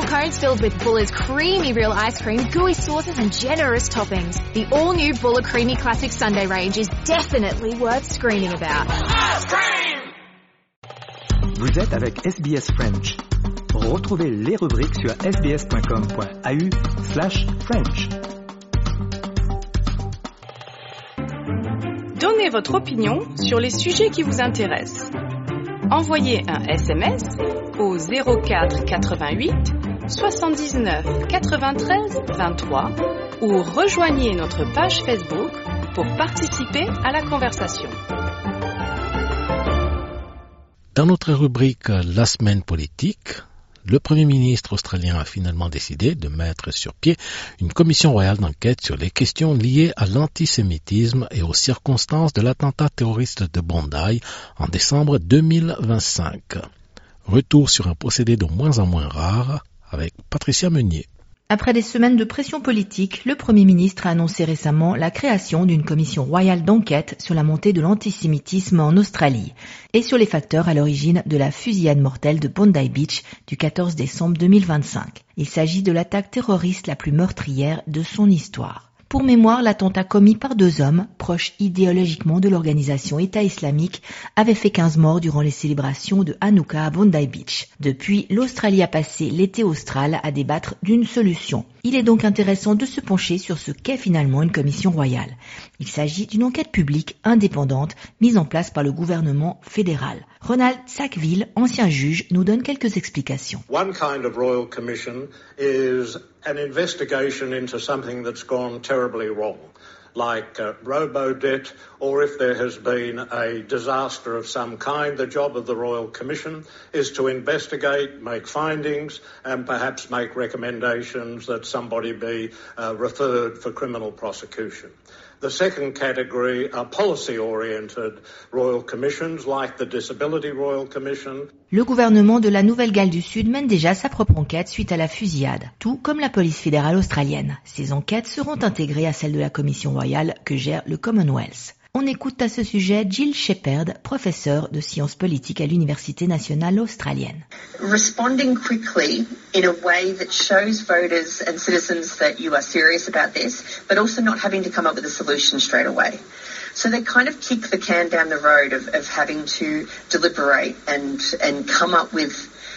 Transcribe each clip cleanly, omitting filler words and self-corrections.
cones filled with Buller's creamy real ice cream, gooey sauces and generous toppings. The all-new Buller Creamy Classic Sundae range is definitely worth screaming about. Ice cream! Vous êtes avec SBS French. Retrouvez les rubriques sur sbs.com.au/French. Donnez votre opinion sur les sujets qui vous intéressent. Envoyez un SMS au 04 88 79 93 23 ou rejoignez notre page Facebook pour participer à la conversation. Dans notre rubrique La semaine politique, le Premier ministre australien a finalement décidé de mettre sur pied une commission royale d'enquête sur les questions liées à l'antisémitisme et aux circonstances de l'attentat terroriste de Bondi en décembre 2025. Retour sur un procédé de moins en moins rare avec Patricia Meunier. Après des semaines de pression politique, le Premier ministre a annoncé récemment la création d'une commission royale d'enquête sur la montée de l'antisémitisme en Australie et sur les facteurs à l'origine de la fusillade mortelle de Bondi Beach du 14 décembre 2025. Il s'agit de l'attaque terroriste la plus meurtrière de son histoire. Pour mémoire, l'attentat commis par 2 hommes, proches idéologiquement de l'organisation État islamique, avait fait 15 morts durant les célébrations de Hanouka à Bondi Beach. Depuis, l'Australie a passé l'été austral à débattre d'une solution. Il est donc intéressant de se pencher sur ce qu'est finalement une commission royale. Il s'agit d'une enquête publique indépendante mise en place par le gouvernement fédéral. Ronald Sackville, ancien juge, nous donne quelques explications. One kind of royal commission is an investigation into something that's gone terribly wrong, like robo-debt, or if there has been a disaster of some kind. The job of the Royal Commission is to investigate, make findings, and perhaps make recommendations that somebody be referred for criminal prosecution. The second category are policy-oriented Royal Commissions, like the Disability Royal Commission. Le gouvernement de la Nouvelle-Galles du Sud mène déjà sa propre enquête suite à la fusillade, tout comme la police fédérale australienne. Ces enquêtes seront intégrées à celles de la commission royale que gère le Commonwealth. On écoute à ce sujet Jill Shepherd, professeure de sciences politiques à l'Université nationale australienne. Responding quickly in a way that shows voters and citizens that you are serious about this, but also not having to come up with a solution straight away. So they kind of kick the can down the road of having to deliberate and come up with,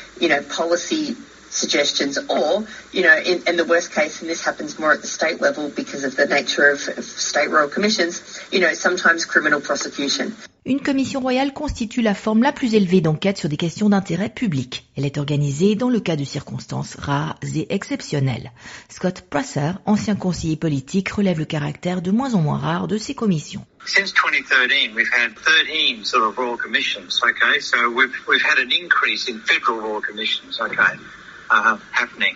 policy suggestions, or, in the worst case, and this happens more at the state level because of the nature of state royal commissions, sometimes criminal prosecution. Une commission royale constitue la forme la plus élevée d'enquête sur des questions d'intérêt public. Elle est organisée dans le cas de circonstances rares et exceptionnelles. Scott Prosser, ancien conseiller politique, relève le caractère de moins en moins rare de ces commissions. Since 2013, we've had 13 sort of royal commissions, okay? So we've had an increase in federal royal commissions, okay, happening.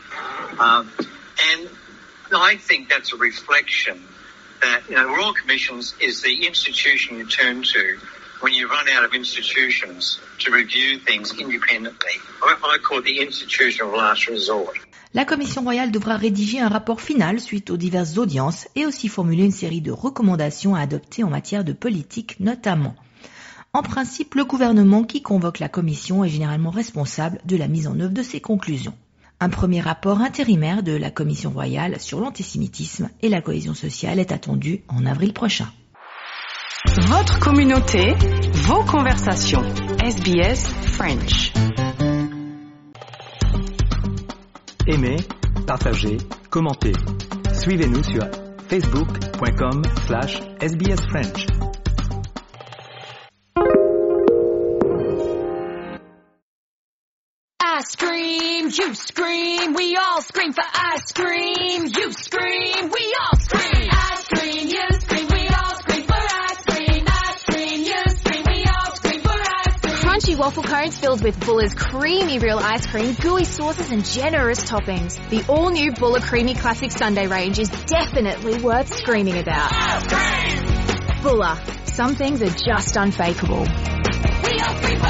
And I think that's a reflection that, Royal Commissions is the institution you turn to when you run out of institutions to review things independently. I call it the institution of last resort. La Commission royale devra rédiger un rapport final suite aux diverses audiences et aussi formuler une série de recommandations à adopter en matière de politique notamment. En principe, le gouvernement qui convoque la commission est généralement responsable de la mise en œuvre de ses conclusions. Un premier rapport intérimaire de la Commission royale sur l'antisémitisme et la cohésion sociale est attendu en avril prochain. Votre communauté, vos conversations. SBS French. Aimez, partagez, commentez. Suivez-nous sur facebook.com/SBS French. I scream, you scream, we all scream for ice cream. You scream, we all scream. Ice cream, you scream, we all scream for ice cream. Ice cream, you scream, we all scream for ice cream. Crunchy waffle cones filled with Buller's creamy real ice cream, gooey sauces and generous toppings. The all-new Buller Creamy Classic Sundae range is definitely worth screaming about. Ice cream! Buller. Some things are just unfakeable. We all scream